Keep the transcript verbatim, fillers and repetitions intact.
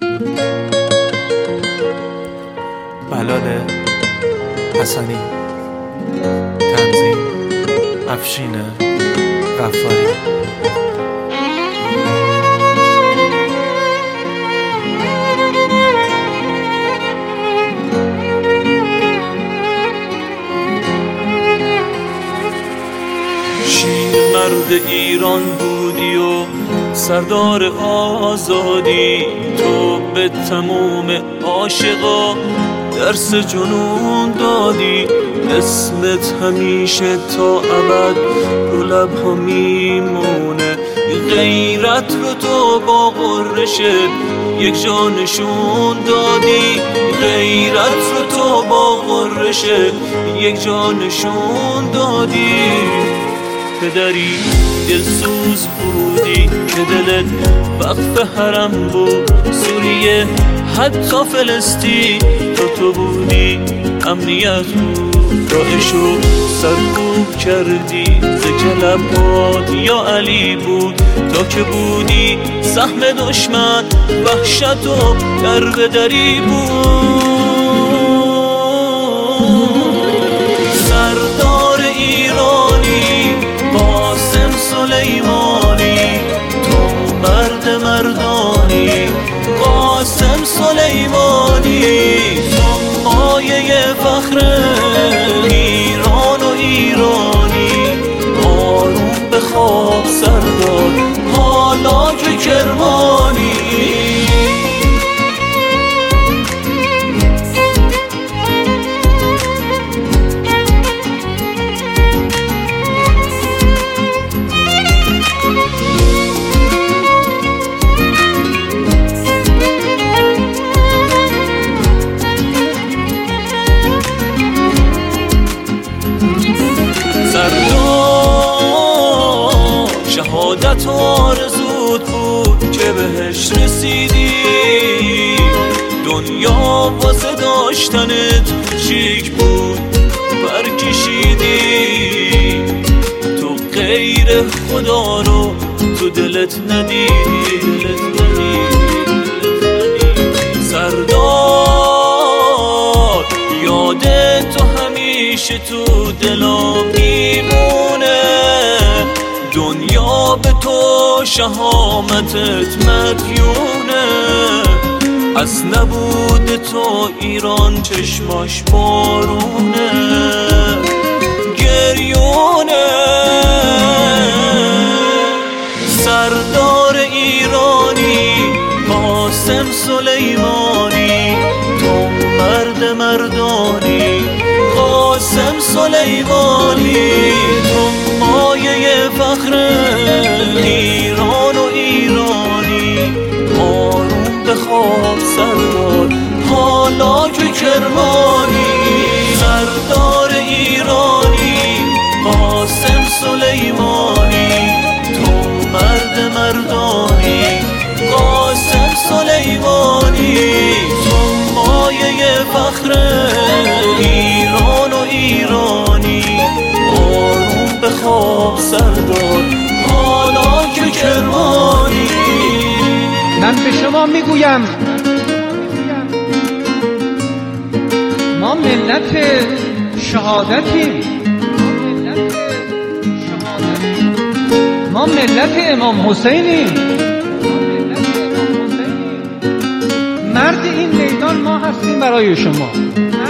بلال حسنی، تنظیم افشین غفاری. مرد ایران بودی و سردار آزادی، تو به تموم عاشقا درس جنون دادی. اسمت همیشه تا ابد رو لب‌ها میمونه، غیرت رو تو با غرشت یک جا نشون دادی. غیرت رو تو با غرشت یک جا نشون دادی. پدری دلسوز بودی که دلت وقف حرم بود، سوریه حتی فلسطین تو تو بودی امنیت بود. داعشو سرکوب کردی ز کلبات یا علی بود، تا که بودی سهم دشمن وحشت و در به دری بود. سردار ایرانی قاسم سلیمانی، تو مرد مردانی. قاسم سلیمانی تو مایه فخر ایران و ایرانی. آروم به خواب سردار حالا که کرمانی. شهادت آرزوت بود که بهش رسیدی، دنیا واسه داشتنت شیک بود برکشیدی. تو غیر خدا رو تو دلت ندیدی. سردار یادت تو همیشه تو دلم میمونه، دنیا به تو شهامتت مدیونه. از نبود تو ایران چشماش بارونه گریونه. سردار ایرانی قاسم سلیمانی، تو مرد مردانی. قاسم سلیمانی تو مایه فخر ایران و ایرانی. آروم به خواب سردار حالا که کرمانی. سردار ایرانی قاسم سلیمانی، تو مرد مردانی. قاسم سلیمانی تو مایه فخر ایران و ایرانی. آروم به خواب سردار حالا که کرمانی. من به شما میگویم ما ملت شهادتیم، ما ملت امام حسینیم. مرد این میدان ما هستیم برای شما.